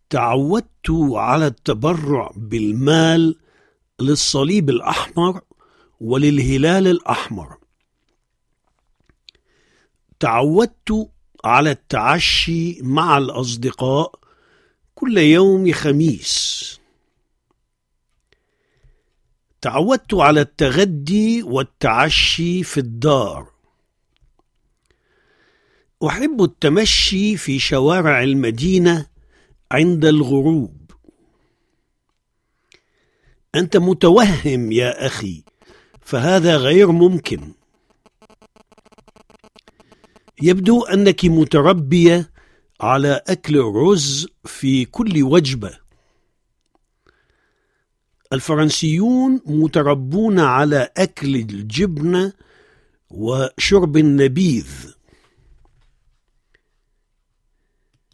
تعودت على التبرع بالمال للصليب الأحمر وللهلال الأحمر. تعودت على التعشي مع الأصدقاء كل يوم خميس. تعودت على التغدي والتعشي في الدار. أحب التمشي في شوارع المدينة عند الغروب. أنت متوهم يا أخي، فهذا غير ممكن. يبدو أنك متربية على أكل الرز في كل وجبة. الفرنسيون متربون على أكل الجبنة وشرب النبيذ.